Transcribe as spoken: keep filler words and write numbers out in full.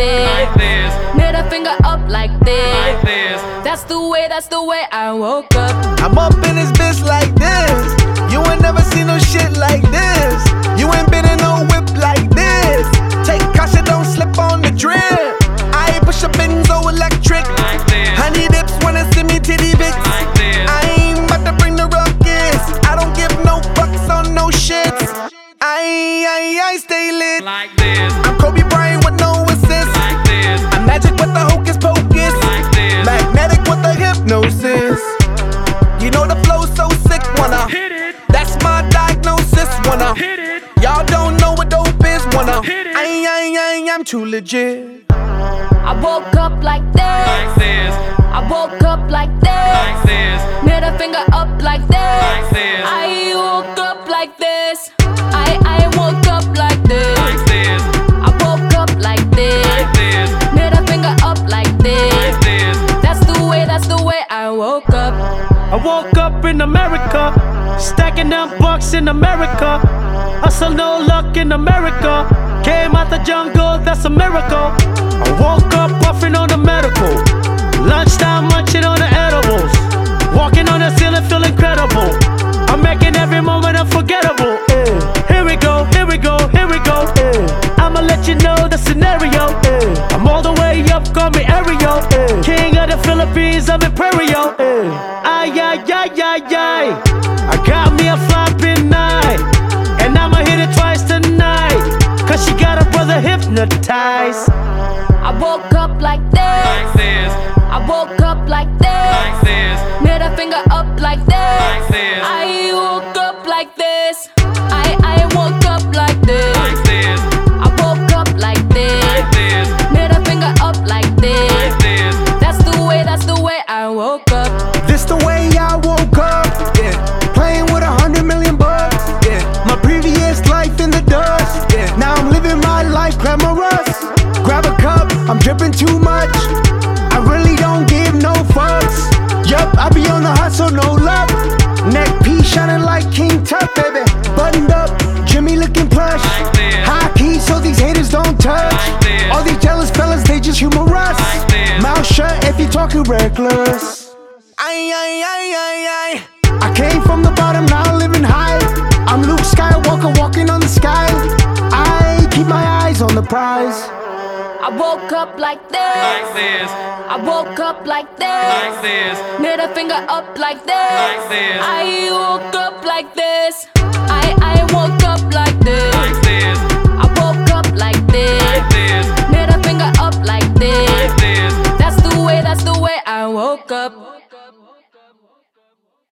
this. like this. Middle finger up like this. Like this. That's the way, that's the way I woke up. I'm up in this bitch like this. You ain't never seen no shit like this. You ain't been in no whip like this. Take caution, don't slip on the drip. I ain't push a Benzo electric. Like this. Honey dips wanna see me titty bits. Like this. I ain't about to bring the ruckus. I don't give no fucks on no shits. I, I, I stay lit. Like this. I'm Kobe Bryant with no assist. Like this. I'm magic with the hocus pocus. Like this. Magnetic with the hypnosis. You know the flow so sick, wanna Hit it. that's my diagnosis, wanna Hit it. y'all don't know what dope is, wanna Hit it. I ain't, I ain't, I ain't, I'm too legit. I woke up like this. Like this. I woke up like this. Like this. Middle finger up like this. Like this. I woke up like this. I, I woke up like this. Like this. I woke up like this. Like this. Middle finger up like this. Like this. That's the way, that's the way I woke up. I woke up in America, stacking them bucks in America. Hustle no luck in America. Came out the jungle, that's a miracle. I woke up puffing on the medical. Lunchtime munching on the edibles. Walking on the ceiling, feel incredible. I'm making every moment unforgettable. Eh. Here we go, here we go, here we go. Eh. I'ma let you know the scenario. Eh. I'm all the way up, call me Ariel. Eh. King of the Philippines, I'm Imperial. Eh. Ay, ay, ay, ay, ay. I got me a flopping night. And I'ma hit it twice tonight. Cause she got her brother hypnotized. I woke up like this. Like this. I woke up like this. Like this. Middle finger up like this. Like this. I woke up like this. I, I woke up like this. Like this. I woke up like this. Like this. Middle finger up like this. Like this. That's the way, that's the way I woke up. This the way I woke up, yeah. Playing with a hundred million bucks, yeah. My previous life in the dust, yeah. Now I'm living my life glamorous. Grab a cup, I'm dripping too much. I really don't give no fucks. Yup, I be on the hustle, no luck. Neck piece shining like King Tut, baby. Buttoned up, Jimmy looking plush. Like this. High key, so these haters don't touch. Like this. All these jealous fellas, they just humorous. Like this. Mouth shut if you talking reckless. Ay, ay, ay, ay, ay. I came from the bottom, now living high. I'm Luke Skywalker walking on the sky. I keep my eyes on the prize. I woke up like this. Like this. I woke up like this. Like this. Middle finger up like this. Like this. I woke up like this. I, I woke up like this. Like